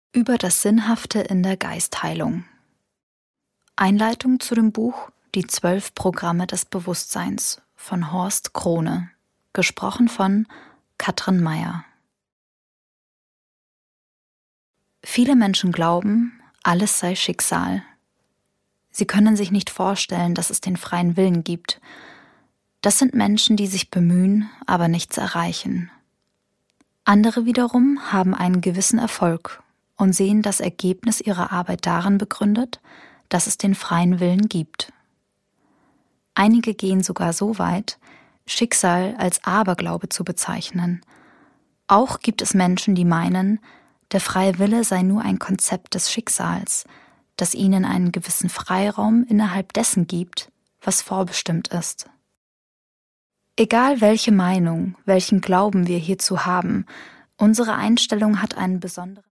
Über das Sinnhafte in der Geistheilung. Einleitung zu dem Buch Die 12 Programme des Bewusstseins von Horst Krohne, gesprochen von Katrin Meyer. Viele Menschen glauben, alles sei Schicksal. Sie können sich nicht vorstellen, dass es den freien Willen gibt. Das sind Menschen, die sich bemühen, aber nichts erreichen. Andere wiederum haben einen gewissen Erfolg und sehen das Ergebnis ihrer Arbeit darin begründet, dass es den freien Willen gibt. Einige gehen sogar so weit, Schicksal als Aberglaube zu bezeichnen. Auch gibt es Menschen, die meinen, der freie Wille sei nur ein Konzept des Schicksals, das ihnen einen gewissen Freiraum innerhalb dessen gibt, was vorbestimmt ist. Egal welche Meinung, welchen Glauben wir hierzu haben, unsere Einstellung hat einen besonderen